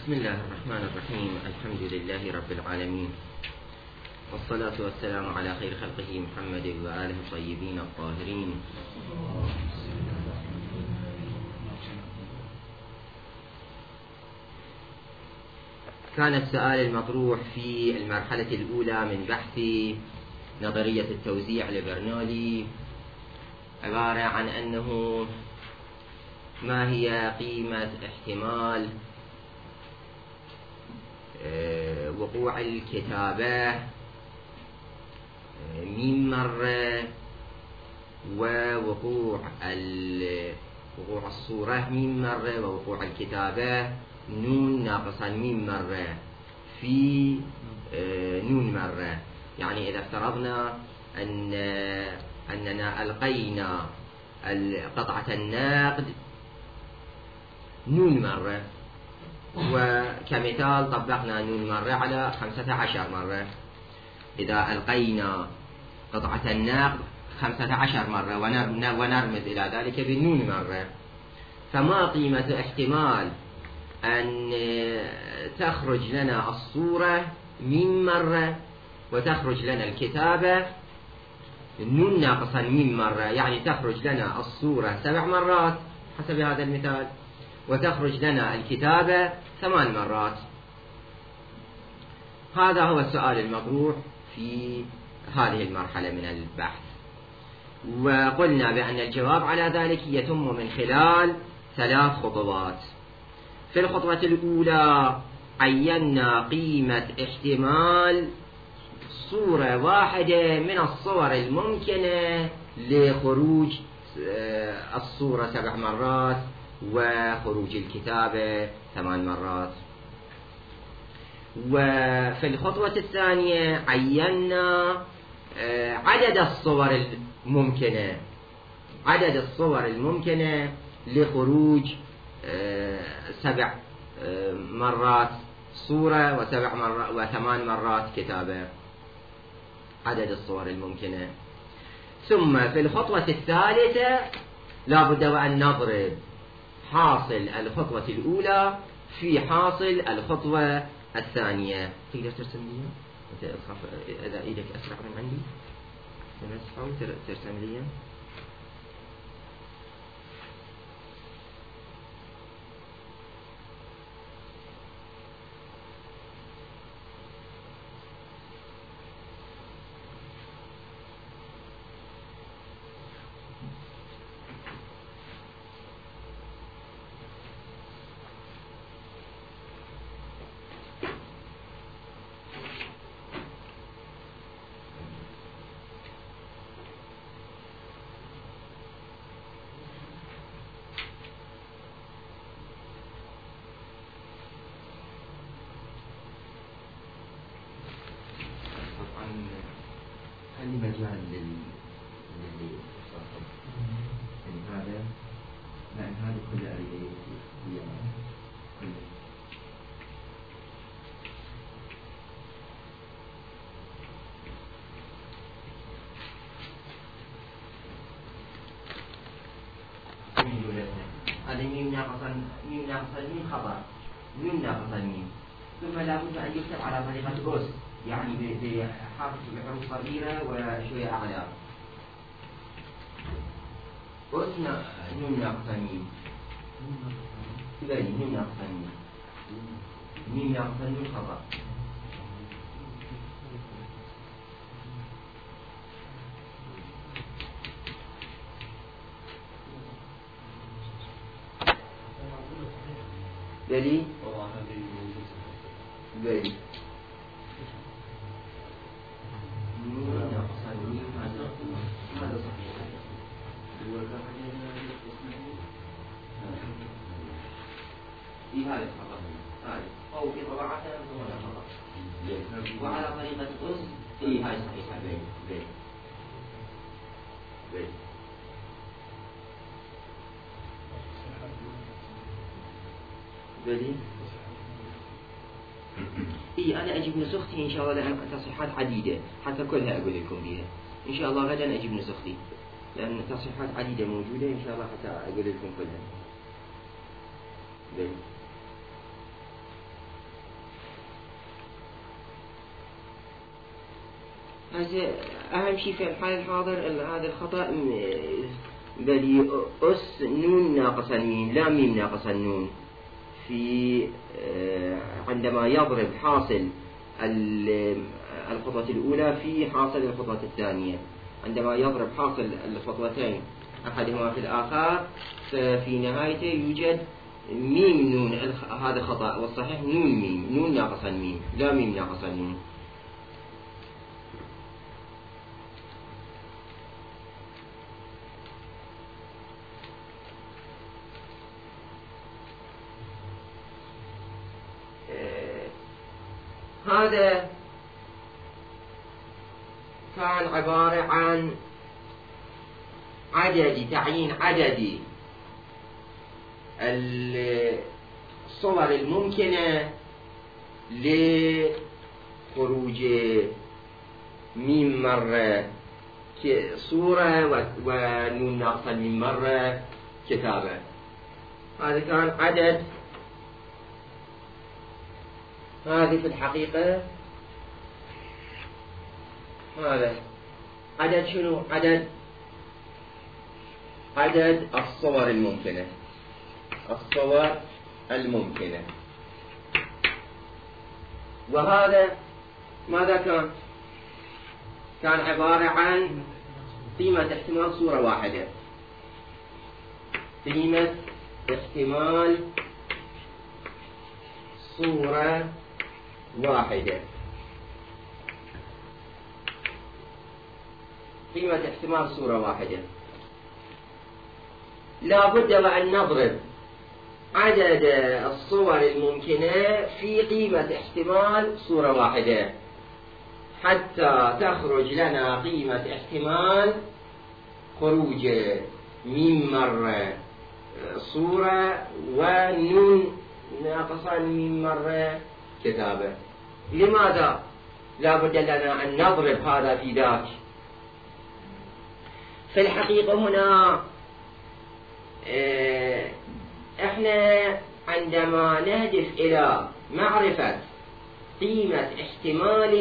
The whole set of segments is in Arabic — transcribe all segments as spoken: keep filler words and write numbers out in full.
بسم الله الرحمن الرحيم. الحمد لله رب العالمين، والصلاة والسلام على خير خلقه محمد وآله الطيبين الطاهرين. كان السؤال المطروح في المرحلة الأولى من بحث نظرية التوزيع لبرنولي عبارة عن أنه ما هي قيمة احتمال وقوع الكتابة ميم مرة ووقوع وقوع الصورة ميم مرة ووقوع الكتابة نون ناقصا ميم مرة في نون مرة. يعني إذا افترضنا أن أننا ألقينا قطعة النقد نون مرة، وكمثال طبقنا نون مرة على خمسة عشر مرة، إذا ألقينا قطعة النقد خمسة عشر مرة ونرمز إلى ذلك بالنون مرة، فما قيمة احتمال أن تخرج لنا الصورة ميم مرة وتخرج لنا الكتابة نون ناقصا ميم مرة؟ يعني تخرج لنا الصورة سبع مرات حسب هذا المثال، وتخرج لنا الكتابة ثمان مرات. هذا هو السؤال المطروح في هذه المرحلة من البحث، وقلنا بأن الجواب على ذلك يتم من خلال ثلاث خطوات. في الخطوة الأولى عينا قيمة احتمال صورة واحدة من الصور الممكنة لخروج الصورة سبع مرات وخروج الكتابة ثمان مرات. وفي الخطوة الثانية عينا عدد الصور الممكنة عدد الصور الممكنة لخروج سبع مرات صورة وسبع مرات وثمان مرات كتابة، عدد الصور الممكنة. ثم في الخطوة الثالثة لا بد وأن نضرب حاصل الخطوة الأولى في حاصل الخطوة الثانية. تقدر ترسم لي إذا إيدك أسرع من عندي؟ حاول ترسم لي. خلي مجال لل للي يعني هذا لأن هذا كله أريد هي كله. هذا ميم ناقصا ميم ناقصا ميم خبر ميم ناقصا ميم، ثم لابد أن يكتب على طريقة أس، يعني بحرف بحروف صغيرة وشوية أعلى. أس نون ناقصا ميم بلي ميم ناقصا ميم ميم ناقصا ميم خبر. بلي بلي في هذا الخطأ هذا أو في طبعات ولا خطأ، وعلى طريقة أس إيه هاي صحيحة بين بين بين بين إيه. أنا أجيب نسختي إن شاء الله لأن تصحيحات عديدة حتى كلها أقول لكم بها إن شاء الله. غدا أجيب نسختي لأن تصحيحات عديدة موجودة إن شاء الله حتى أقول لكم كلها. بين هذا أهم شيء في الحال الحاضر هذا الخطأ بل أس نون ناقص الميم لا ميم ناقص النون في عندما يضرب حاصل الخطوة الأولى في حاصل الخطوة الثانية، عندما يضرب حاصل الخطوتين أحدهما في الآخر ففي نهايته يوجد ميم نون، هذا خطأ، والصحيح نون ميم، نون ناقص الميم لا ميم ناقص النون. هذا كان عبارة عن عدد تعيين عدد الصور الممكنة لخروج ميم مرة صورة ونون ناقص ميم مرة كتابة. هذا كان عدد، هذه في الحقيقة هذا عدد شنو؟ عدد عدد الصور الممكنة، الصور الممكنة. وهذا ماذا كان؟ كان عبارة عن قيمة احتمال صورة واحدة، قيمة احتمال صورة واحدة، قيمة احتمال صورة واحدة. لا بد وأن نضرب عدد الصور الممكنة في قيمة احتمال صورة واحدة حتى تخرج لنا قيمة احتمال خروج ميم مرة صورة ونون ناقصا ميم مرة كتابة. لماذا لا بد لنا أن نضرب هذا في ذاك؟ في الحقيقة هنا احنا عندما نهدف إلى معرفة قيمة احتمال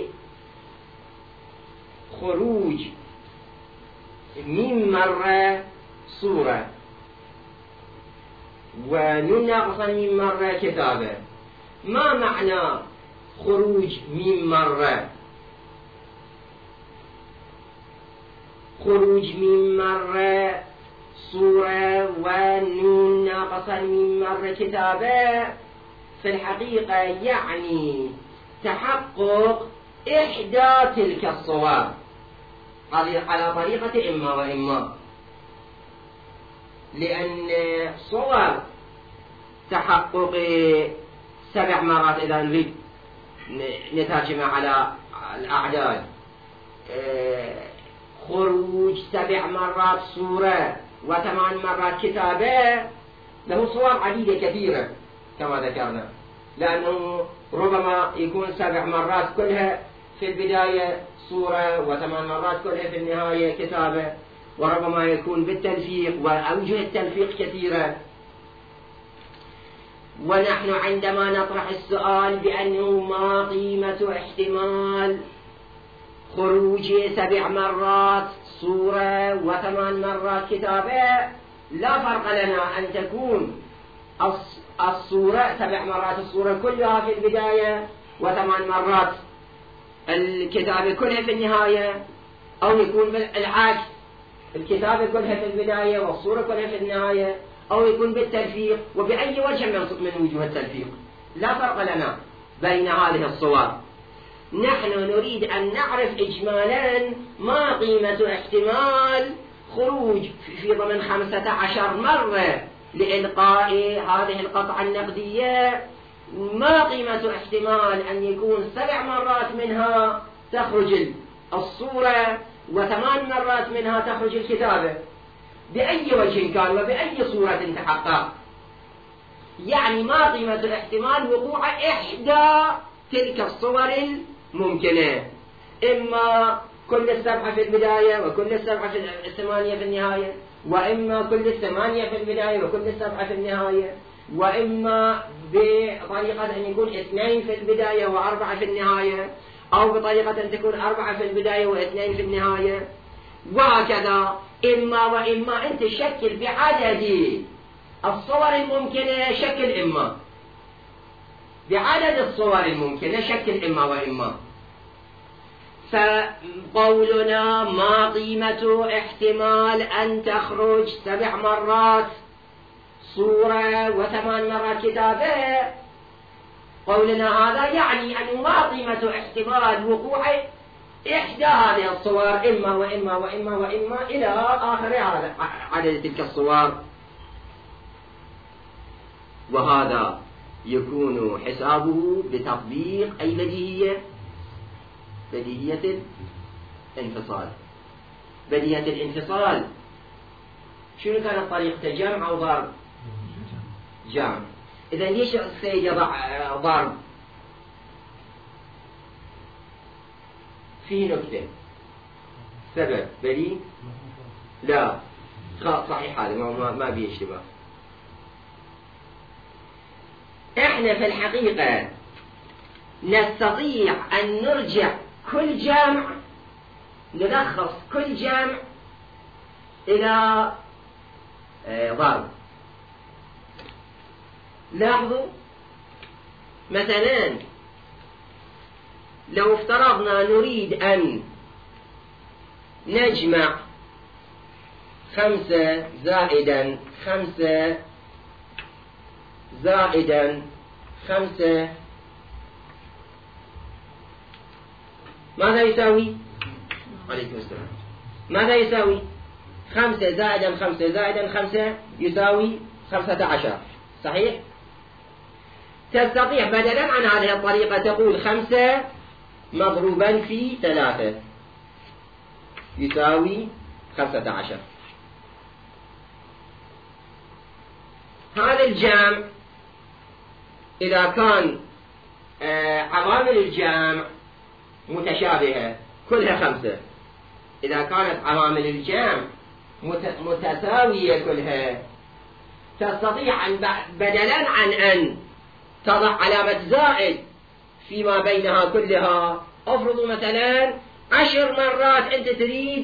خروج ميم مرة صورة ونون ناقصا ميم مرة كتابة، ما معنى خروج ميم مرة؟ خروج ميم مرة صورة ونون ناقصا ميم مرة كتابة في الحقيقة يعني تحقق إحدى تلك الصور على طريقة إما وإما، لأن صور تحقق سبع مرات إذا نريد نترجمها على الأعداد، خروج سبع مرات صورة وثمان مرات كتابة له صور عديدة كثيرة كما ذكرنا، لأنه ربما يكون سبع مرات كلها في البداية صورة وثمان مرات كلها في النهاية كتابة، وربما يكون بالتلفيق وأوجه التلفيق كثيرة. ونحن عندما نطرح السؤال بأنه ما قيمة احتمال خروج سبع مرات صورة وثمان مرات كتابة، لا فرق لنا أن تكون الصورة سبع مرات الصورة كلها في البداية وثمان مرات الكتابة كلها في النهاية، أو يكون بالعكس الكتابة كلها في البداية والصورة كلها في النهاية، أو يكون بالتلفيق وبأي وجه من وجوه التلفيق، لا فرق لنا بين هذه الصور. نحن نريد أن نعرف إجمالا ما قيمة احتمال خروج في ضمن خمسة عشر مرة لإلقاء هذه القطعة النقدية، ما قيمة احتمال أن يكون سبع مرات منها تخرج الصورة وثمان مرات منها تخرج الكتابة، بأي وجه كان وبأي صورة تحقق. يعني ما قيمة الاحتمال وقوع إحدى تلك الصور الممكنة، إما كل السبعة في البداية وكل السبعة في الثمانية في النهاية، وإما كل الثمانية في البداية وكل السبعة في النهاية، وإما بطريقة أن يكون اثنين في البداية وأربعة في النهاية، أو بطريقة تكون أربعة في البداية واثنين في النهاية، وهكذا. إما وإما أنت شكل بعدد الصور الممكنة شكل إما، بعدد الصور الممكنة شكل إما وإما. فقولنا ما قيمة احتمال أن تخرج سبع مرات صورة وثمان مرات كتابة، قولنا هذا يعني أن ما قيمة احتمال وقوع إحدى هذه الصور إما وإما وإما وإما إلى آخر عدد تلك الصور. وهذا يكون حسابه بتطبيق أي بديهية، بديهية الانفصال. بديهية الانفصال شنو كانت طريقته؟ جمع أو ضرب؟ جمع. إذا ليش السيد يضع ضرب؟ في نكتة سبب بلي لا صحيح، هذا ما ما بيه اشتباه. احنا في الحقيقة نستطيع أن نرجع كل جمع، نلخص كل جمع إلى ضرب. لاحظوا مثلا لو افترضنا نريد أن نجمع خمسة زائدا خمسة زائدا خمسة، ماذا يساوي؟ عليكم السلام. ماذا يساوي؟ خمسة زائدا خمسة زائدا خمسة يساوي خمسة عشر، صحيح؟ تستطيع بدلا عن هذه الطريقة تقول خمسة مضروبا في ثلاثة يساوي خمسة عشر. هذا الجمع إذا كان آه عوامل الجمع متشابهة كلها خمسة، إذا كانت عوامل الجمع متساوية كلها، تستطيع أن بدلا عن أن تضع علامة زائد فيما بينها كلها، افرضوا مثلا عشر مرات أنت تريد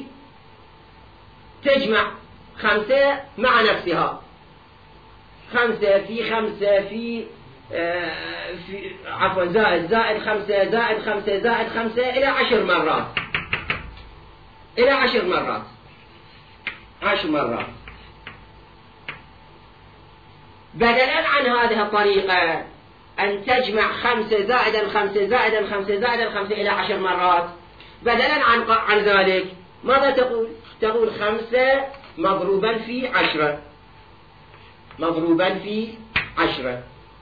تجمع خمسة مع نفسها، خمسة في خمسة في, آه في عفوا زائد زائد خمسة زائد خمسة زائد خمسة إلى عشر مرات، إلى عشر مرات عشر مرات. بدلا عن هذه الطريقة أن تجمع خمسة زائدا خمسة زائدا خمسة زائدا خمسة إلى عشر مرات، بدلا عن عن ذلك ماذا تقول؟ تقول خمسة مضروبا في عشرة مضروبا في عشرة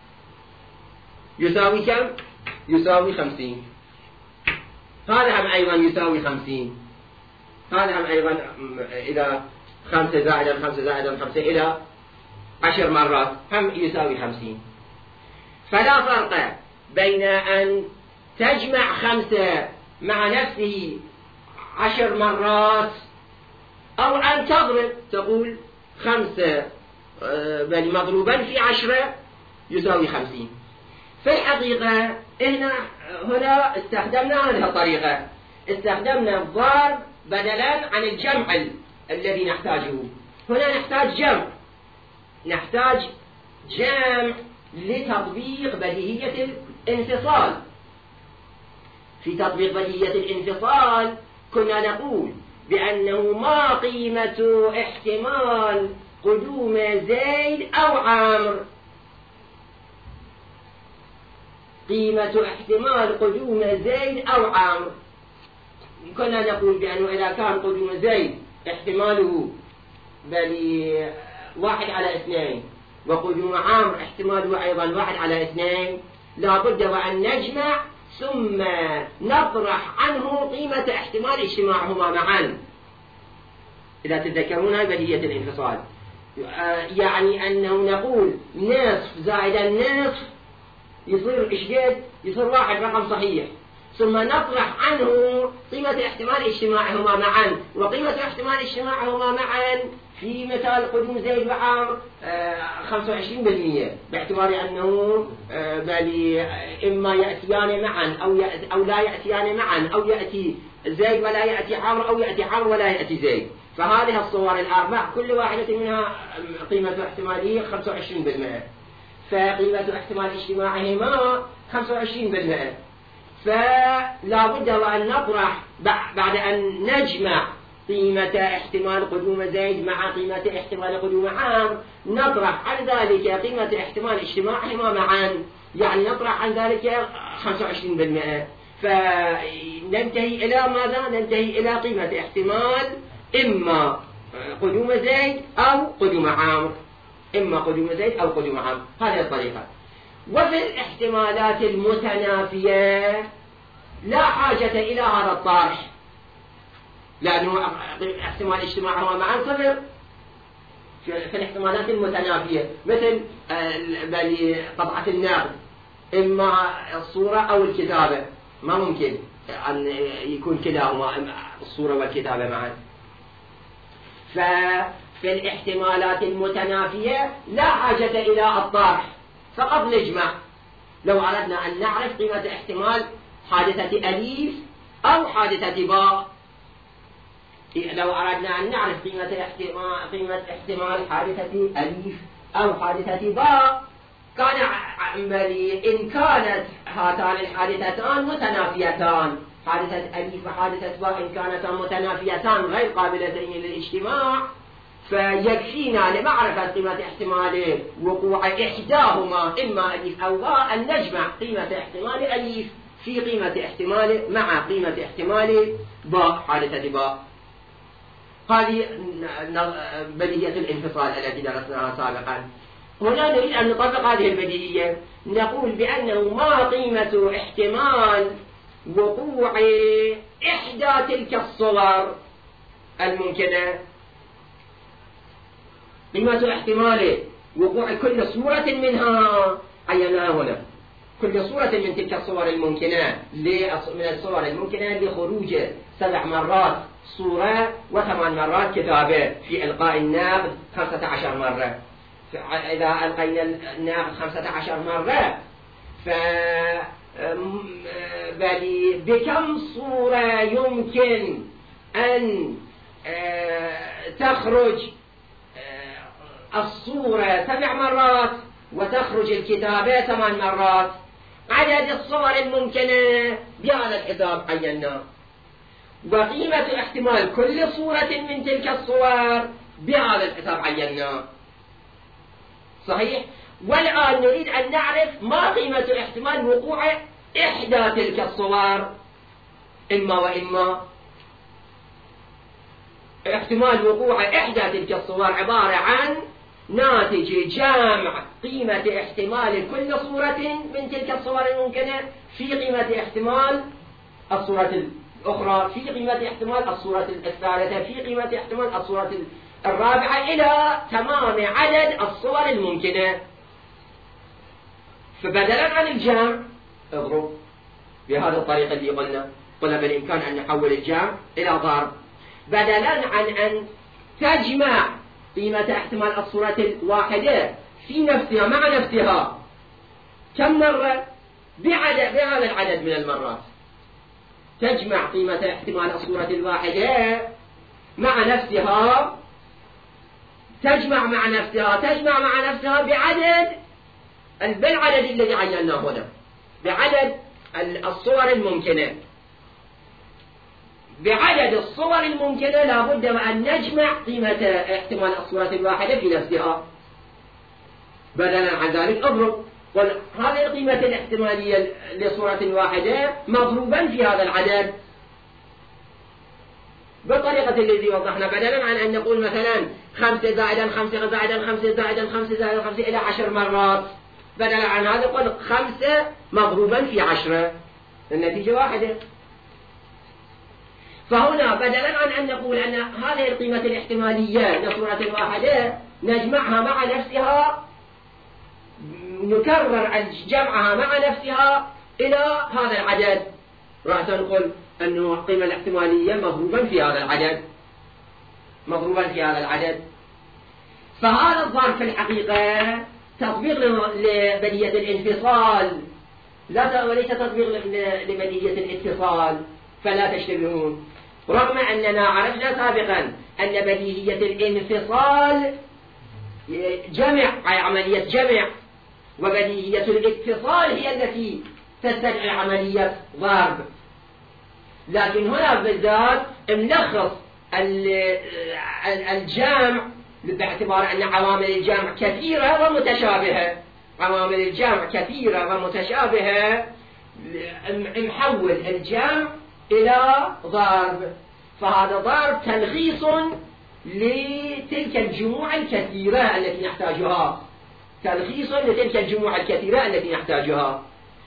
يساوي كم؟ يساوي خمسين. هذا هم أيضا يساوي خمسين. هذا هم أيضا إذا خمسة زائدا خمسة زائدا خمسة إلى عشر مرات هم يساوي خمسين. فلا فرق بين أن تجمع خمسة مع نفسه عشر مرات أو أن تضرب تقول خمسة بل مضروبا في عشرة يساوي خمسين. في الحقيقة هنا هنا استخدمنا هذه الطريقة، استخدمنا الضرب بدلا عن الجمع ال... الذي نحتاجه. هنا نحتاج جمع، نحتاج جمع لتطبيق بديهية الانفصال. في تطبيق بديهية الانفصال كنا نقول بأنه ما قيمة احتمال قدوم زيد أو عمرو، قيمة احتمال قدوم زيد أو عمرو. كنا نقول بأنه إذا كان قدوم زيد احتماله بل واحد على اثنين، وقدوم عمرو احتماله أيضا واحد على اثنين، لا بد وأن نجمع ثم نطرح عنه قيمة احتمال اجتماعهما معا. إذا تتذكرون هذه بديهية الانفصال، يعني أنه نقول نصف زائد النصف يصير إيش قد؟ يصير واحد رقم صحيح، ثم نطرح عنه قيمة احتمال اجتماعهما معا، وقيمة احتمال اجتماعهما معا في مثال قدوم زيد وعمر خمسة وعشرين بالمئة، باعتبار أنه بل إما يأتيان معا أو, يأتي أو لا يأتيان معا، أو يأتي زيد ولا يأتي عمرو، أو يأتي عمرو ولا يأتي زيد. فهذه الصور الأربع كل واحدة منها قيمة احتمالية خمسة وعشرين بالمئة، فقيمة احتمال اجتماعهما خمسة وعشرين بالمئة. فلا بد وأن نطرح بعد أن نجمع قيمة احتمال قدوم زيد مع قيمة احتمال قدوم عمرو، نطرح عن ذلك قيمة احتمال اجتماعهما معا، يعني نطرح عن ذلك خمسة وعشرين بالمئة. فننتهي إلى ماذا؟ ننتهي إلى قيمة احتمال إما قدوم زيد أو قدوم عمرو، إما قدوم زيد أو قدوم عمرو، هذه الطريقة. وفي الاحتمالات المتنافية لا حاجة إلى هذا الطرح، لأنه احتمال اجتماعهما معا صفر في الاحتمالات المتنافية، مثل قطعة النقد، إما الصورة أو الكتابة، ما ممكن أن يكون كلاهما الصورة والكتابة معا. ففي الاحتمالات المتنافية لا حاجة إلى الطرح، فقط نجمع. لو أردنا أن نعرف قيمة احتمال حادثة أليف أو حادثة باء، لو أردنا أن نعرف قيمة احتمال, قيمة احتمال حادثة أليف أو حادثة باء، كان إن كانت هاتان الحادثتان متنافيتان، حادثة أليف وحادثة باء إن كانتا متنافيتان غير قابلتين للاجتماع، فيكفينا لمعرفة قيمة احتمال وقوع إحداهما إما أليف أو باء أن نجمع قيمة احتمال أليف في قيمة احتمال مع قيمة احتمال باء حادثة باء. هذه بديهية الانفصال التي درسناها سابقا. هنا نريد أن نطبق هذه البديهية، نقول بأنه ما قيمة احتمال وقوع إحدى تلك الصور الممكنة، قيمة احتمال وقوع كل صورة منها عيناها هنا، كل صورة من تلك الصور الممكنة من الصور الممكنة لخروج سبع مرات صورة وثمان مرات كتابة، في إلقاء النقد خمسة عشر مرة. إذا ألقينا النقد خمسة عشر مرة ف بكم صورة يمكن أن تخرج الصورة سبع مرات وتخرج الكتابة ثمان مرات؟ عدد الصور الممكنة بهذا الحساب عيناه، وقيمة احتمال كل صورة من تلك الصور بهذا الحساب عيناه. صحيح؟ والآن نريد أن نعرف ما قيمة احتمال وقوع إحدى تلك الصور إما وإما. احتمال وقوع إحدى تلك الصور عبارة عن ناتج جمع قيمة احتمال كل صورة من تلك الصور الممكنة في قيمة احتمال الصورة الأخرى، في قيمة احتمال الصورة الثالثة، في قيمة احتمال الصورة الرابعة، إلى تمام عدد الصور الممكنة. فبدلا عن الجمع اضرب بهذه الطريقة اللي قلنا، قلنا بالإمكان أن نحول الجمع إلى ضرب. بدلا عن أن تجمع قيمة احتمال الصورة الواحدة في نفسها مع نفسها كم مرة؟ بعدد بهذا العدد من المرات. تجمع قيمة احتمال الصورة الواحدة مع نفسها، تجمع مع نفسها تجمع مع نفسها بعدد بالعدد الذي عيناه هنا، بعدد الصور الممكنة. بعدد الصور الممكنة لابد أن نجمع قيمة احتمال الصورة الواحدة في نفسها. بدلا عن ذلك اضرب، هذه القيمة الاحتمالية لصورة واحدة مضروبا في هذا العدد بالطريقة التي وضحنا، بدلا عن أن نقول مثلا خمسة زائدا خمسة زائدا خمسة زائدا خمسة زائدا خمسة إلى عشر مرات، بدلا عن هذا نقول خمسة مضروبا في عشرة، النتيجة واحدة. فهنا بدلا عن أن نقول أن هذه القيمة الاحتمالية لصورة واحدة نجمعها مع نفسها، نكرر جمعها مع نفسها إلى هذا العدد راح تنقل أنه القيمة الاحتمالية مضروبا في هذا العدد، مضروبا في هذا العدد. فهذا الظرف في الحقيقة تطبيق لبديهية الانفصال، لا وليس تطبيق لبديهية الاتصال، فلا تشتبهون. رغم أننا عرفنا سابقا أن بديهية الانفصال جمع، أي عملية جمع، وبديهية الاتصال هي التي تستدعي عملية ضرب. لكن هنا بالذات نلخص الجمع باعتبار أن عوامل الجمع كثيرة ومتشابهة، عوامل الجمع كثيرة ومتشابهة، نحول الجمع إلى ضرب. فهذا ضرب تلخيص لتلك الجموع الكثيرة التي نحتاجها، تلخيص لتلك الجموع الكثيرة التي نحتاجها.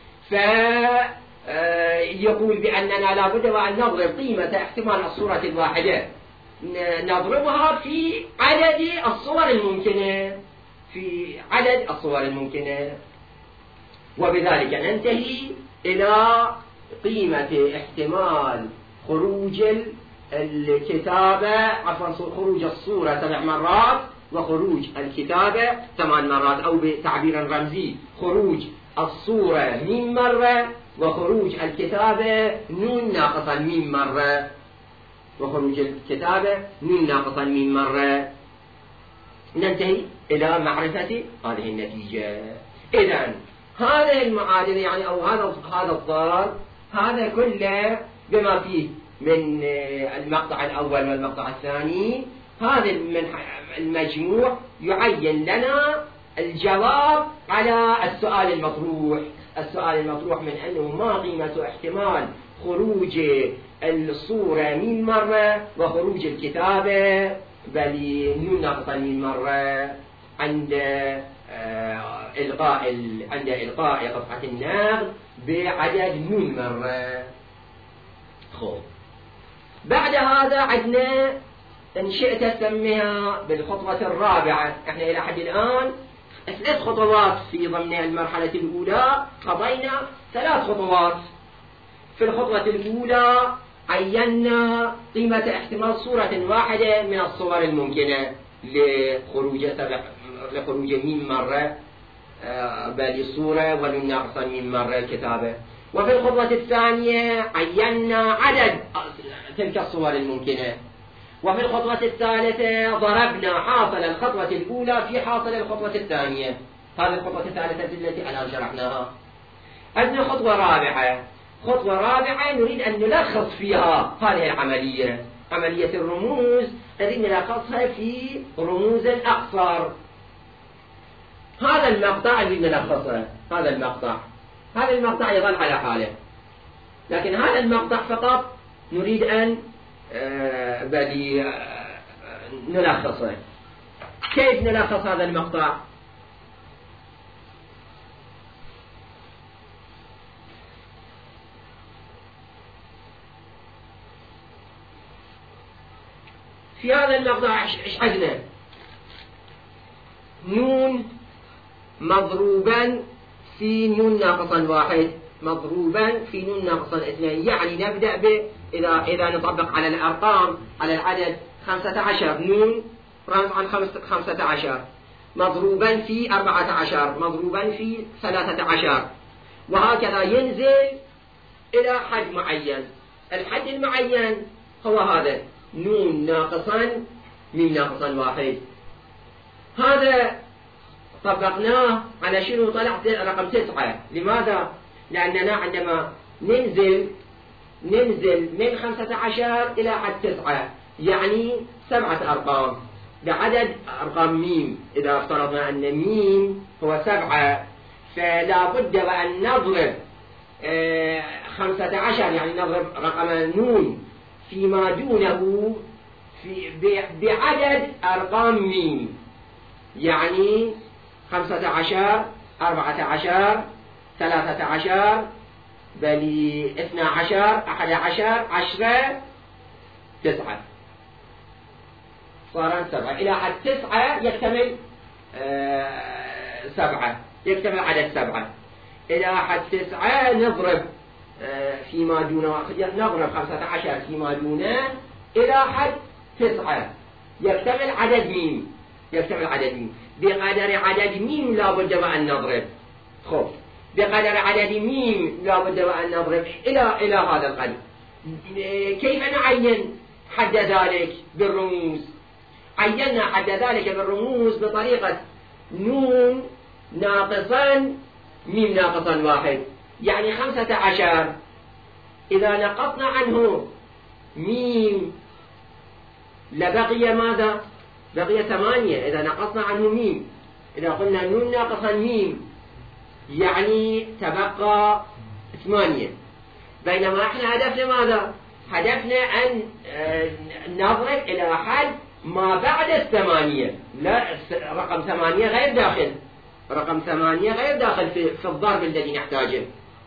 فيقول بأننا لا بد وأن نضرب قيمة احتمال الصورة الواحدة، نضربها في عدد الصور الممكنة، في عدد الصور الممكنة، وبذلك ننتهي إلى قيمة احتمال خروج الكتابة، عفوا خروج الصورة سبع مرات وخروج الكتابة ثمان مرات، أو بتعبير رمزي خروج الصورة ميم مرة وخروج الكتابة نون ناقصا ميم مرة، وخروج الكتابة نون ناقصا ميم مرة. ننتهي إلى معرفة هذه النتيجة. إذن هذه المعادلة يعني أو هذا هذا الضرب هذا كله بما فيه من المقطع الأول والمقطع الثاني، هذا المجموع يعين لنا الجواب على السؤال المطروح. السؤال المطروح من أنه ما قيمة احتمال خروج الصورة ميم مرة وخروج الكتابة بل نون ناقصا ميم مرة عند إلقاء عند إلقاء قطعة النقد بعدد نون مرة. خب بعد هذا عندنا إن شئت تسميها بالخطوة الرابعة. احنا إلى حد الآن ثلاث خطوات في ضمن المرحلة الأولى، قضينا ثلاث خطوات. في الخطوة الأولى عينا قيمة احتمال صورة واحدة من الصور الممكنة لخروج سبع لخروج ميم مرة بل الصورة ونون ناقصا ميم مرة الكتابة. وفي الخطوة الثانية عينا عدد تلك الصور الممكنة. وفي الخطوة الثالثة ضربنا حاصل الخطوة الأولى في حاصل الخطوة الثانية. هذه الخطوة الثالثة التي الآن شرحناها. عندنا خطوة رابعة. خطوة رابعة نريد أن نلخص فيها هذه العملية، عملية الرموز، نريد نلخصها في رموز أقصر. هذا المقطع اللي نلخصه، هذا المقطع هذا المقطع يظل على حاله، لكن هذا المقطع فقط نريد أن آه بدي آه نلخصه. كيف نلخص هذا المقطع؟ في هذا المقطع ايش عندنا؟ نون مضروبا في نون ناقصا واحد مضروبا في نون ناقصا اثنين، يعني نبدأ ب إذا إذا نطبق على الأرقام على العدد خمسة عشر، نون رمز عن خمسة عشر مضروبا في أربعة عشر مضروبا في ثلاثة عشر، وهكذا ينزل إلى حد معين. الحد المعين هو هذا نون ناقصا ميم ناقصا واحد. هذا طبقناه على شنو؟ طلع رقم تسعة. لماذا؟ لأننا عندما ننزل ننزل من خمسة عشر إلى حد تسعة، يعني سبعة أرقام بعدد أرقام ميم. إذا افترضنا أن ميم هو سبعة، فلا بد وأن نضرب خمسة عشر، يعني نضرب رقم نون فيما دونه في بعدد أرقام ميم، يعني خمسة عشر أربعة عشر ثلاثة عشر بل اثنى عشر أحد عشر عشرة تسعة، صار سبعة. إلى حد تسعة يكتمل آه سبعة، يكتمل عدد سبعة. إلى حد تسعة نضرب فيما دون نضرب خمسة عشر فيما دونه إلى حد تسعة يكتمل عدد ميم يكتمل عدد ميم بقدر عدد ميم لا بد وأن نضرب. خب بقدر عدد ميم لا بد وأن نضرب إلى إلى هذا القدر. كيف نعين حد ذلك بالرموز؟ عينا حد ذلك بالرموز بطريقة نون ناقصا ميم ناقصا واحد، يعني خمسة عشر إذا نقصنا عنه ميم لبقي ماذا؟ بقي ثمانية. إذا نقصنا عنه ميم، إذا قلنا نون ناقصا ميم يعني تبقى ثمانية. بينما احنا هدفنا ماذا؟ هدفنا أن نضرب إلى حد ما بعد الثمانية، لا رقم ثمانية غير داخل، رقم ثمانية غير داخل في, في الضرب الذي نحتاجه.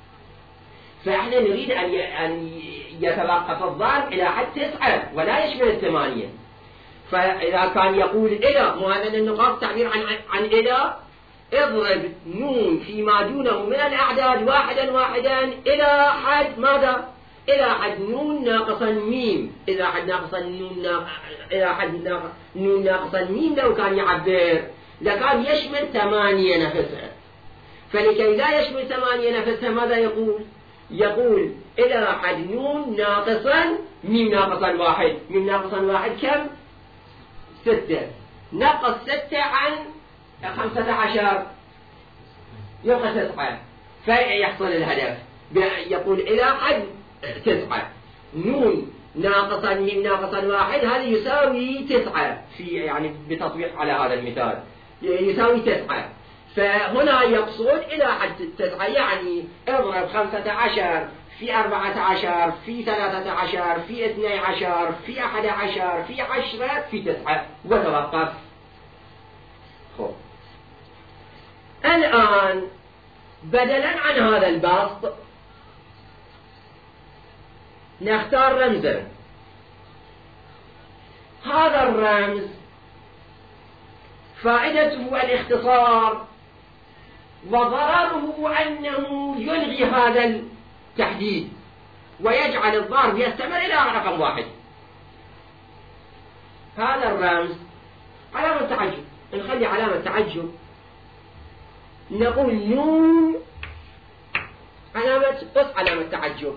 فاحنا نريد أن أن يتوقف الضرب إلى حد تسعة ولا يشمل الثمانية. فإذا كان يقول إلى مهمنا النقاط تعبير عن عن إلى، اضرب نون فيما دونه من الأعداد واحدا واحدا إلى حد ماذا؟ إلى حد نون ناقصا ميم. إلى حد ناقصا نون ناقص إلى حد ناقص نون ناقصا ميم لو كان يعبر لكان يشمل ثمانية نفسها. فلكي لا يشمل ثمانية نفسها ماذا يقول؟ يقول إلى حد نون ناقصا ميم ناقصا واحد. ميم ناقصا واحد كم؟ ستة. نقص ستة عن خمسة عشر يبقى تسعة، فيحصل الهدف. يقول إلى حد تسعة نون ناقصا ميم ناقصا واحد هذا يساوي تسعة، في يعني بتطبيق على هذا المثال يساوي تسعة. فهنا يقصد إلى حد تسعة، يعني اضرب خمسة عشر في أربعة عشر في ثلاثة عشر في اثني عشر في أحد عشر في عشرة في تسعة وتوقف. خب الآن بدلا عن هذا البسط نختار رمزا. هذا الرمز فائدته الاختصار وضرره أنه يلغي هذا التحديد ويجعل الضرب يستمر إلى رقم واحد. هذا الرمز علامة تعجب، نخلي علامة تعجب، نقول نون علامة بس علامة تعجب.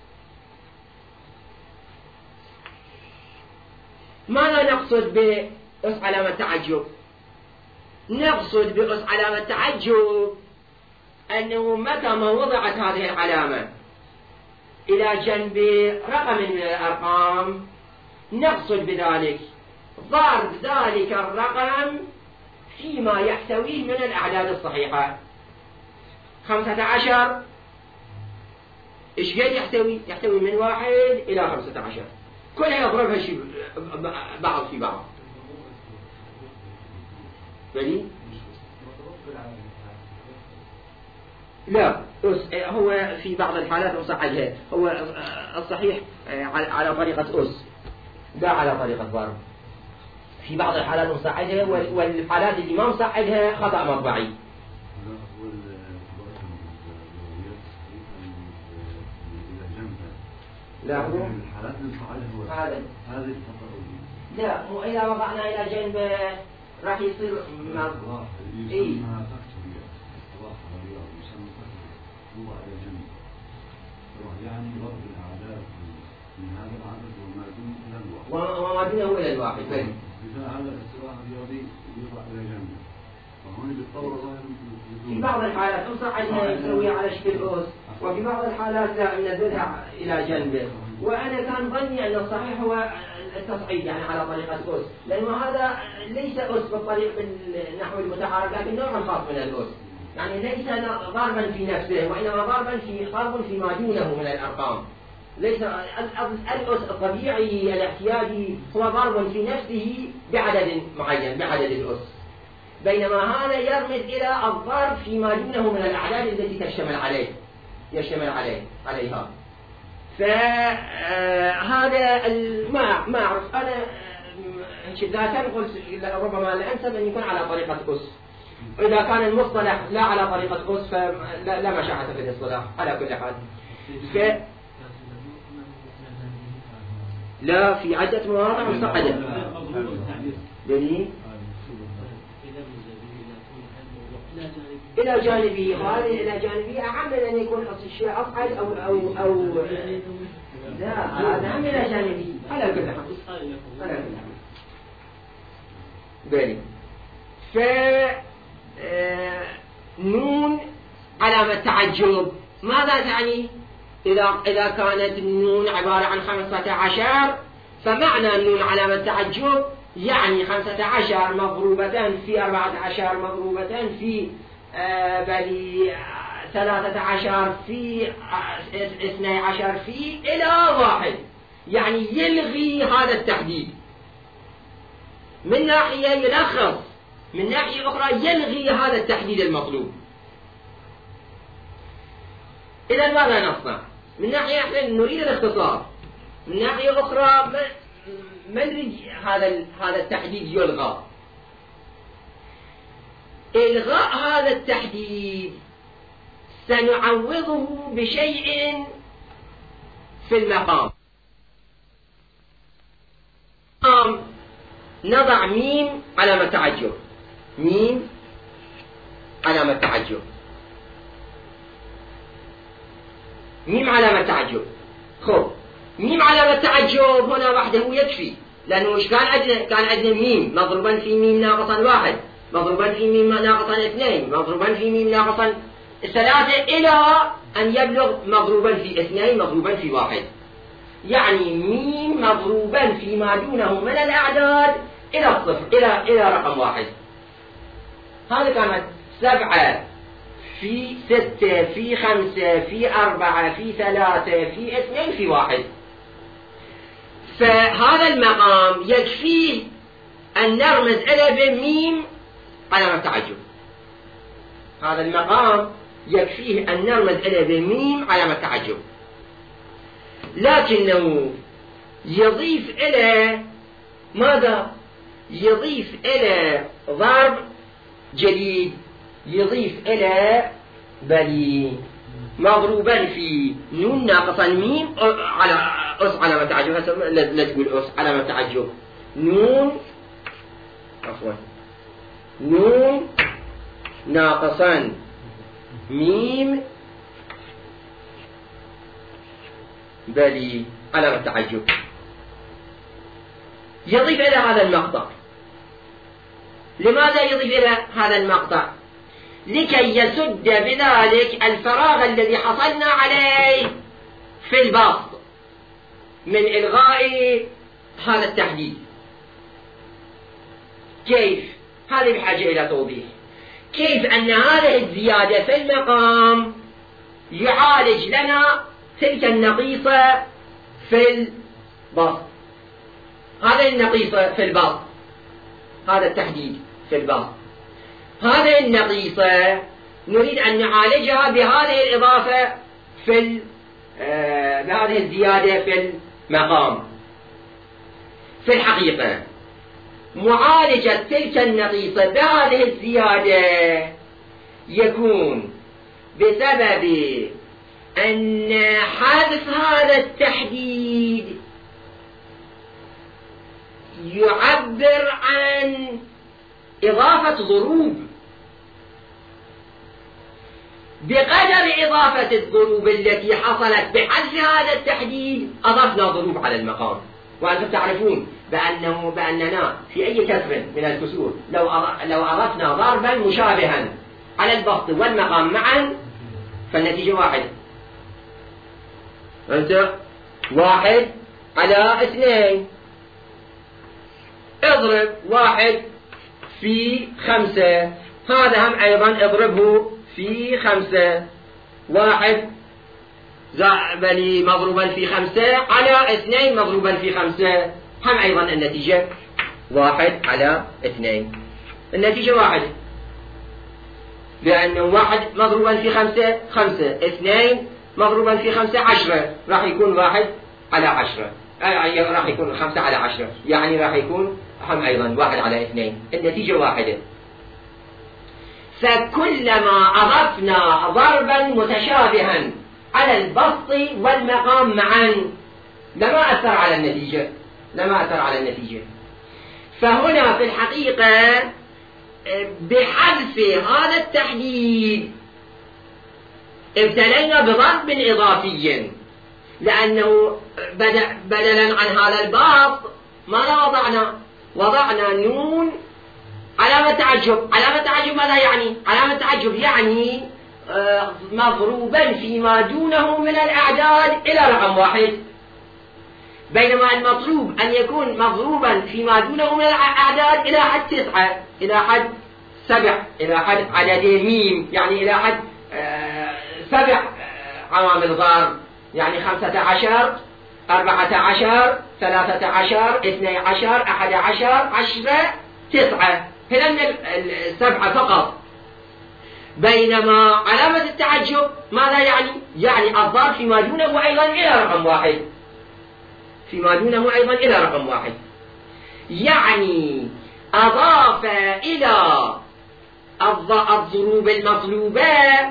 ماذا نقصد بأس علامة تعجب؟ نقصد بأس علامة تعجب أنه متى ما وضعت هذه العلامة إلى جنب رقم من الأرقام نقصد بذلك ضرب ذلك الرقم فيما يحتويه من الأعداد الصحيحة. خمسة عشر إيش قد يحتوي؟ يحتوي من واحد إلى خمسة عشر، كلها يضربها شيء بعض في بعض. بلي؟ لا، هو في بعض الحالات أصعدها، هو الصحيح على طريقة أس لا على طريقة ضرب. في بعض الحالات نصعدها والحالات اللي ما نصعدها خطأ مطبعي. لا هو الحالات نصعدها هذا هذه التفاؤلية. لا مو إذا وضعنا إلى جنب راح يصير ما إيه هو على جنب يعني ضرب الأعداد من هذا العدد وما دون إلى الواحد وما دونه إلى الواحد. مثل هذا الاصطلاح الرياضي يوضع إلى جنب، وهون بالطور في بعض الحالات نصعدها نسويها على شكل أس، وفي بعض الحالات لا ننزلها إلى جنبه. وأنا كان ظني أن الصحيح هو التصعيد يعني على طريقة أس، لأنه هذا ليس أس بالطريق بالنحو المتحرك لكن نوع خاص من الأس، يعني ليس ضربا في نفسه وإنما ضربا في ضرب فيما دونه من الأرقام. ليس الأس الطبيعي الاحتياجي هو ضرب في نفسه بعدد معين بعدد الأس، بينما هذا يرمز إلى الضرب فيما دونه من الأعداد التي تشتمل عليه يشتمل عليه عليها. فهذا ما ما أعرف أنا ذاتا قلت ربما الأنسب أن يكون على طريقة أس. إذا كان المصطلح لا على طريقة أس فلا لا مشاحة في الاصطلاح على كل حال. ف... لا، في عدة مواضع مستقلة. دليل إلى جانبه، هذه إلى جانبه أعم من أن يكون الشيء أصعد أو أو أو لا، هذا هم إلى جانبه على كل حال، على كل حال. دليل ف نون علامة تعجب ماذا تعني؟ إذا إذا كانت النون عبارة عن خمسة عشر، فمعنى النون علامة تعجب يعني خمسة عشر مضروبة في أربعة عشر مضروبة في آه بل ثلاثة عشر في اثني عشر في إلى واحد، يعني يلغي هذا التحديد. من ناحية يلخص، من ناحية أخرى يلغي هذا التحديد المطلوب. إذا ماذا نصنع؟ من ناحية احنا نريد الاختصار، من ناحية أخرى ما ما نريد هذا هذا التحديد يلغى. إلغاء هذا التحديد سنعوضه بشيء في المقام. نضع ميم علامة تعجب، ميم علامة تعجب، ميم علامة تعجب. خب ميم علامة تعجب هنا وحده يكفي، لأنه مش كان عندنا كان عندنا ميم مضروبا في ميم ناقصا واحد، مضروبا في ميم ناقصا اثنين، مضروبا في ميم ناقصا ثلاثة، إلى أن يبلغ مضروبا في اثنين مضروبا في واحد، يعني ميم مضروبا فيما دونه من الأعداد إلى الصفر، إلى إلى رقم واحد. هذه كانت سبعة في ستة في خمسة في أربعة في ثلاثة في اثنين في واحد. فهذا المقام يكفيه أن نرمز إلى بميم علامة تعجب. هذا المقام يكفيه أن نرمز إلى بميم علامة تعجب، لكنه يضيف إلى ماذا؟ يضيف إلى ضرب جديد، يضيف إلى بلي مضروبا في نون ناقصا ميم على أس علامة تعجب. لا تقول أس علامة تعجب، نون عفوا نون ناقصا ميم بلي علامة تعجب. يضيف إلى هذا المقطع. لماذا يضيف إلى هذا المقطع؟ لكي يسد بذلك الفراغ الذي حصلنا عليه في البسط من إلغاء هذا التحديد. كيف؟ هذه بحاجة إلى توضيح. كيف أن هذه الزيادة في المقام يعالج لنا تلك النقيصة في البسط. هذه النقيصة في البسط، هذا التحديد في البسط، هذه النقيصة نريد أن نعالجها بهذه الإضافة في آه بهذه الزيادة في المقام. في الحقيقة معالجة تلك النقيصة بهذه الزيادة يكون بسبب أن حذف هذا التحديد يعبر عن إضافة ضروب. بقدر إضافة الضروب التي حصلت بحذف هذا التحديد أضفنا ضروب على المقام. وأنتم تعرفون بأنه بأننا في أي كسر من الكسور لو لو أضفنا ضربا مشابها على البسط والمقام معا فالنتيجة واحد. أنت واحد على اثنين، اضرب واحد في خمسة، هذا هم أيضا اضربه في خمسة، واحد بلي مضروبا في خمسة على اثنين مضروبا في خمسة، هم أيضا النتيجة واحد على اثنين، النتيجة واحد، لأنه واحد مضروبا في خمسة خمسة، اثنين مضروبا في خمسة عشرة، راح يكون واحد على عشرة، يعني راح يكون خمسة على عشرة، يعني راح يكون هم أيضا واحد على اثنين، النتيجة واحدة. فكلما أضفنا ضربا متشابها على البسط والمقام معا لما أثر على النتيجة لما أثر على النتيجة. فهنا في الحقيقة بحذف هذا التحديد ابتلينا بضرب إضافي، لأنه بدلا عن هذا البسط ماذا وضعنا؟ وضعنا نون علامة تعجب. علامة تعجب ماذا يعني؟ علامة تعجب يعني مضروبا فيما دونه من الأعداد إلى رقم واحد، بينما المطلوب أن يكون مضروبا فيما دونه من الأعداد إلى حد تسعة، إلى حد سبع، إلى حد عدد ميم، يعني إلى حد آه سبع آه عوامل ضرب، يعني خمسة عشر، أربعة عشر، ثلاثة عشر، اثني عشر، أحد عشر، عشرة، تسعة، هنا السبعة فقط. بينما علامة التعجب ماذا يعني؟ يعني الضرب فيما دونه أيضا إلى رقم واحد، فيما دونه أيضا إلى رقم واحد، يعني أضاف إلى الضروب المطلوبة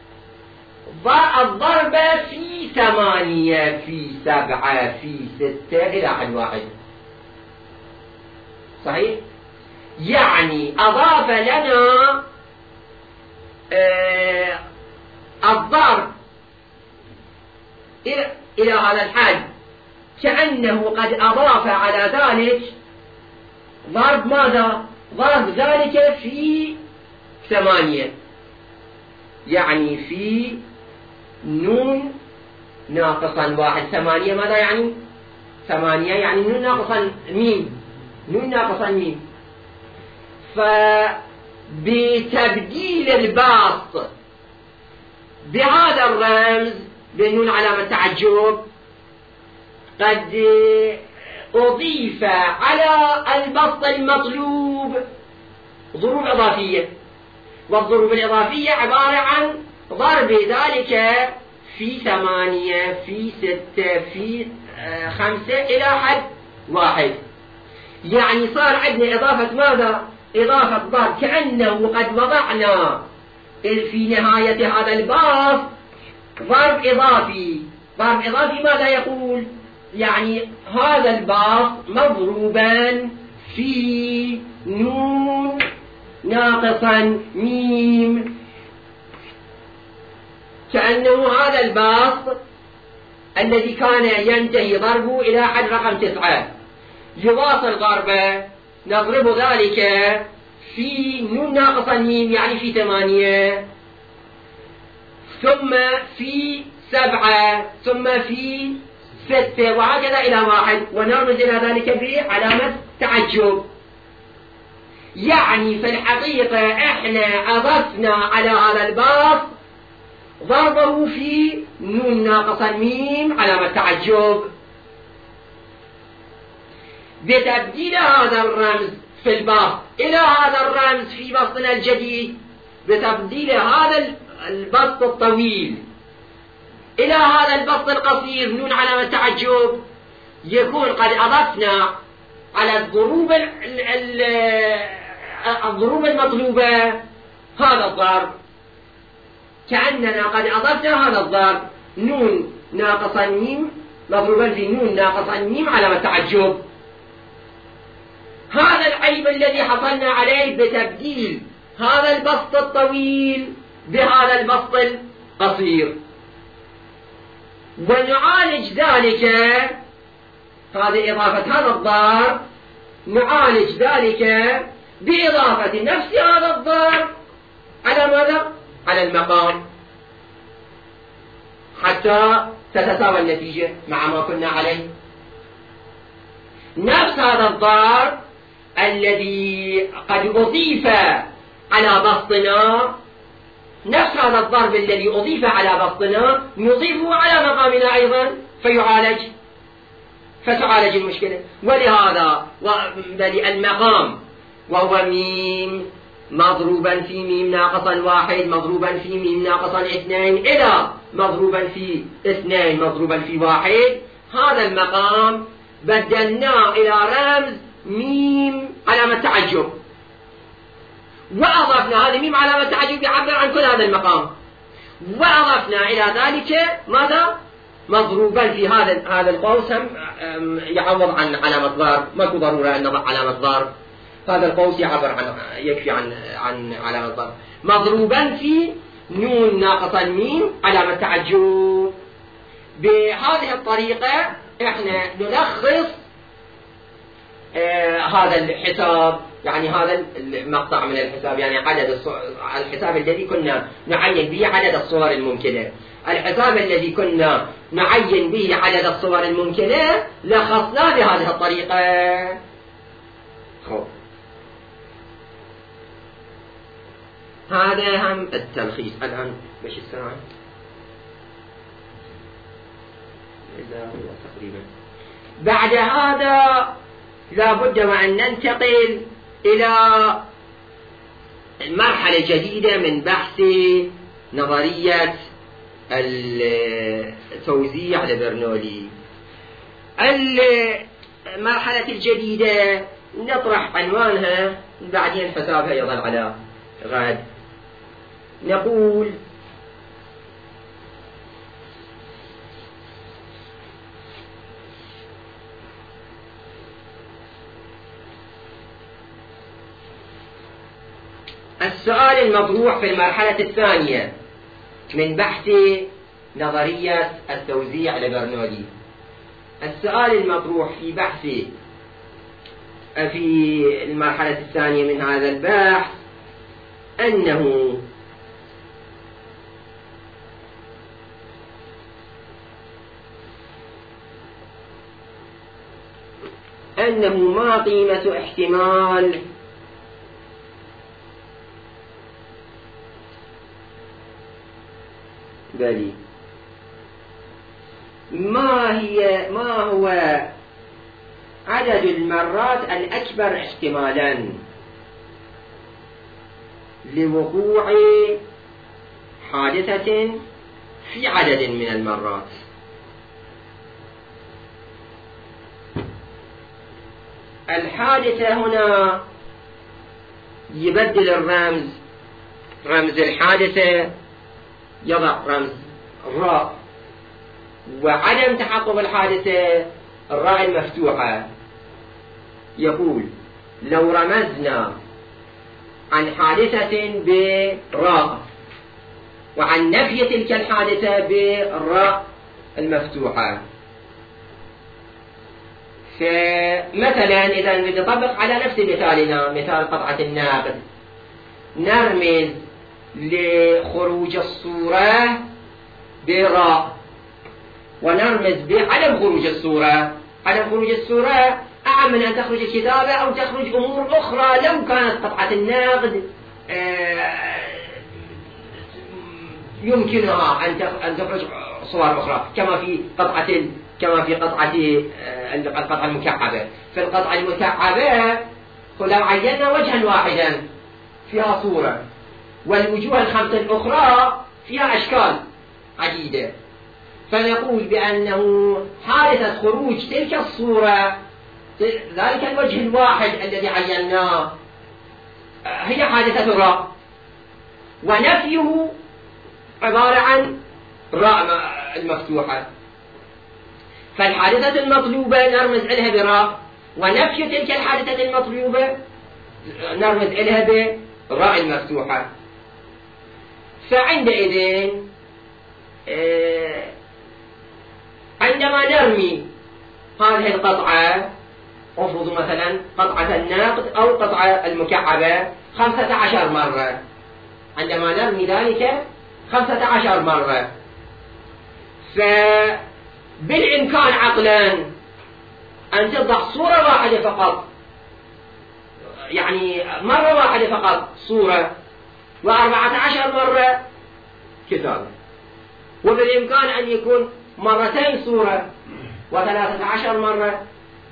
الضرب في ثمانية، في سبعة، في ستة، إلى حد واحد. صحيح؟ يعني أضاف لنا آه الضرب إلى, إلى هذا الحد، كأنه قد أضاف على ذلك ضرب ماذا؟ ضرب ذلك في ثمانية، يعني في نون ناقصا واحد. ثمانية ماذا يعني؟ ثمانية يعني نون ناقصا ميم، نون ناقصا ميم. فبتبديل البسط بهذا الرمز بالنون علامة تعجب قد أضيف على البسط المطلوب ضروب إضافية، والضروب الإضافية عبارة عن ضرب ذلك في ثمانية، في ستة، في خمسة، إلى حد واحد. يعني صار عندنا إضافة ماذا؟ إضافة ضرب، كأنه قد وضعنا في نهاية هذا البسط ضرب إضافي. ضرب إضافي ماذا يقول؟ يعني هذا البسط مضروبا في نون ناقصا ميم، كأنه هذا البسط الذي كان ينتهي ضربه إلى حد رقم تسعة يواصل ضربه، نضرب ذلك في نون ناقصا ميم، يعني في ثمانية، ثم في سبعة، ثم في ستة، وهكذا إلى واحد، ونرمز إلى ذلك بعلامة تعجب. يعني في الحقيقة احنا أضفنا على هذا البسط ضربه في نون ناقصا ميم علامة تعجب. بتبديل هذا الرمز في البسط إلى هذا الرمز في بسطنا الجديد، بتبديل هذا البسط الطويل إلى هذا البسط القصير نون علامة تعجب، يكون قد أضفنا على الضروب الضروب المطلوبة هذا الضرب، كأننا قد أضفنا هذا الضرب نون ناقصا ميم مضروبا في نون ناقصا ميم علامة تعجب. هذا العيب الذي حصلنا عليه بتبديل هذا البسط الطويل بهذا البسط القصير، ونعالج ذلك، هذه إضافة هذا الضرب، نعالج ذلك بإضافة نفس هذا الضرب على ماذا؟ على المقام، حتى تتساوى النتيجة مع ما كنا عليه. نفس هذا الضرب الذي قد أضيف على بسطنا، نفس هذا الضرب الذي أضيف على بسطنا نضيفه على مقامنا أيضا فيعالج، فتعالج المشكلة. ولهذا المقام وهو ميم مضروبا في ميم ناقصا واحد مضروبا في ميم ناقصا اثنين إلى مضروبا في اثنين مضروبا في واحد، هذا المقام بدلناه إلى رمز ميم علامة تعجب، وأضفنا هذا ميم علامة تعجب يعبر عن كل هذا المقام، وأضفنا إلى ذلك ماذا؟ مضروبا في هذا هذا القوس هم يعوض عن علامة ضرب، ماكو ضرورة أن نضع علامة ضرب، هذا القوس يعبر عن يكفي عن عن علامة ضرب، مضروبا في نون ناقصا ميم علامة تعجب. بهذه الطريقة احنا نلخص آه هذا الحساب، يعني هذا المقطع من الحساب، يعني عدد الحساب الذي كنا نعين به عدد الصور الممكنة، الحساب الذي كنا نعين به عدد الصور الممكنة لخصناه بهذه الطريقة. خب هذا هم التلخيص. الآن مش الساعة إذا هو تقريبا. بعد هذا لا بد وأن ننتقل إلى مرحلة جديدة من بحث نظرية التوزيع لبرنولي. المرحلة الجديدة نطرح عنوانها، بعدين حسابها يظل على غد. نقول السؤال المطروح في المرحلة الثانية من بحث نظرية التوزيع لبرنولي. السؤال المطروح في بحث في المرحلة الثانية من هذا البحث أنه أنه ما قيمة احتمال بلي ما هي ما هو عدد المرات الأكبر احتمالا لوقوع حادثة في عدد من المرات. الحادثة هنا يبدل الرمز، رمز الحادثة يضع رمز الراء، وعدم تحقق الحادثة الراء المفتوحة. يقول لو رمزنا عن حادثة براء وعن نفي تلك الحادثة بالراء المفتوحة، فمثلا إذا نطبق على نفس مثالنا مثال قطعة الناقد، نرمز لخروج الصورة براء ونرمز بعدم خروج الصورة. عدم خروج الصورة أعم من أن تخرج الكتابة أو تخرج أمور أخرى لو كانت قطعة النقد يمكنها أن تخرج صور أخرى، كما في قطعة كما في قطعة القطعة المكعبة. في القطعة المكعبة لو عينا وجها واحدا فيها صورة، والوجوه الخمسة الأخرى فيها أشكال عديدة، فنقول بأنه حادثة خروج تلك الصورة، ذلك الوجه الواحد الذي عيناه، هي حادثة الراء، ونفيه عبارة عن راء المفتوحة. فالحادثة المطلوبة نرمز إليها براء، ونفي تلك الحادثة المطلوبة نرمز إليها براء المفتوحة. فعندئذ عندما نرمي هذه القطعة، افرضوا مثلا قطعة النقد أو قطعة المكعبة خمسة عشر مرة، عندما نرمي ذلك خمسة عشر مرة، فبالإمكان عقلا أن تضع صورة واحدة فقط، يعني مرة واحدة فقط صورة، وأربعة عشر مرة كتابة، وبالإمكان أن يكون مرتين صورة وثلاثة عشر مرة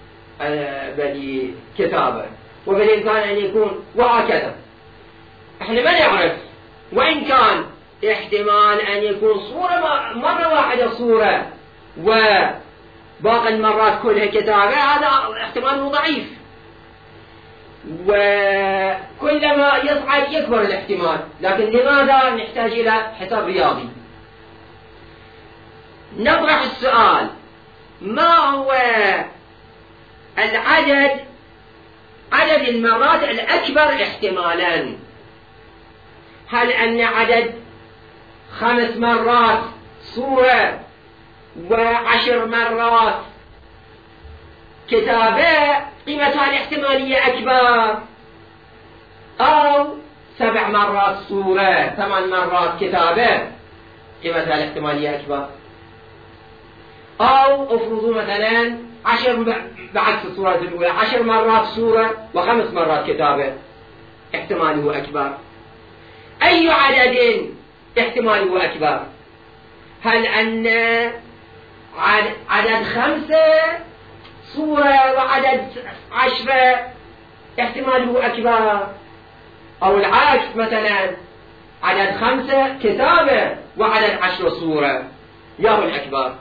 بل كتابة، وبالإمكان أن يكون وهكذا. احنا ما نعرف، وإن كان احتمال أن يكون صورة مرة واحدة صورة وباقي المرات كلها كتابة، هذا احتمال ضعيف، وكلما يصعد يكبر الاحتمال. لكن لماذا نحتاج إلى حساب رياضي؟ نطرح السؤال: ما هو العدد عدد المرات الأكبر احتمالا؟ هل أن عدد خمس مرات صورة وعشر مرات كتابة قيمتها الاحتمالية أكبر، أو سبع مرات صورة ثمان مرات كتابة قيمتها الاحتمالية أكبر، أو افرضوا مثلا عشر بعكس الصورة الأولى عشر مرات صورة وخمس مرات كتابة احتماله أكبر؟ أي عدد احتماله أكبر؟ هل أن عدد خمسة صورة وعدد عشرة احتماله أكبر، أو العكس مثلا عدد خمسة كتابة وعدد عشرة صورة يهو الأكبر؟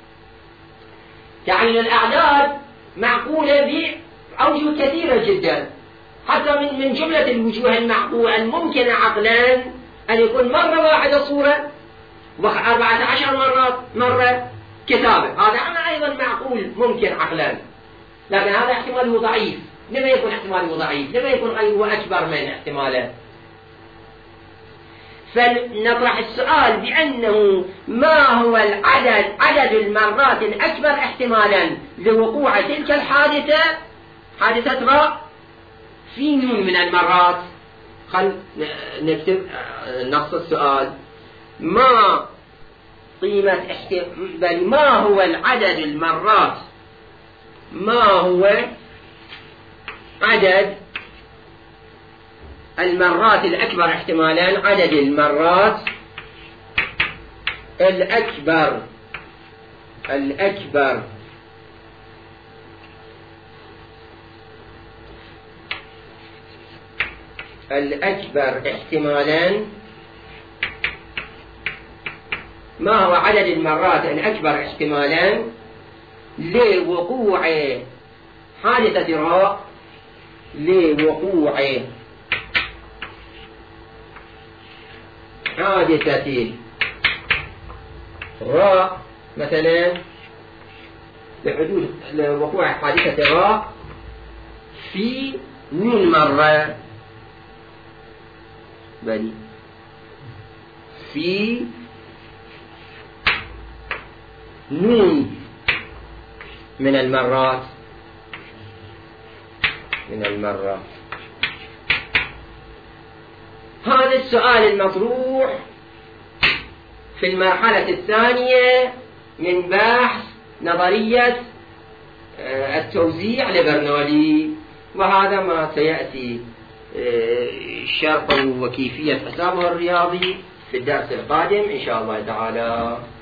يعني الأعداد معقولة بأوجه كثيرة جدا، حتى من من جملة الوجوه المعقولة الممكنة عقلا أن يكون مرة واحدة صورة وأربعة عشر مرات مرة كتابة، هذا أيضا معقول ممكن عقلا، لكن هذا احتماله ضعيف. لما يكون احتماله ضعيف؟ لما يكون غيره أكبر من احتماله؟ فنطرح السؤال بأنه ما هو العدد عدد المرات الأكبر احتمالا لوقوع تلك الحادثة، حادثة راء، في نون من المرات. خل نكتب نص السؤال: ما قيمة احتمال ما هو العدد المرات ما هو عدد المرات الأكبر احتمالا عدد المرات الأكبر الأكبر الأكبر احتمالا ما هو عدد المرات الأكبر احتمالا لوقوع حادثة راء لوقوع حادثة راء مثلا لحدوث لوقوع حادثة راء في نون مرة، بل في نون من المرات من المرات. هذا السؤال المطروح في المرحلة الثانية من بحث نظرية التوزيع لبرنولي، وهذا ما سيأتي شرحه وكيفية حسابه الرياضي في الدرس القادم إن شاء الله تعالى.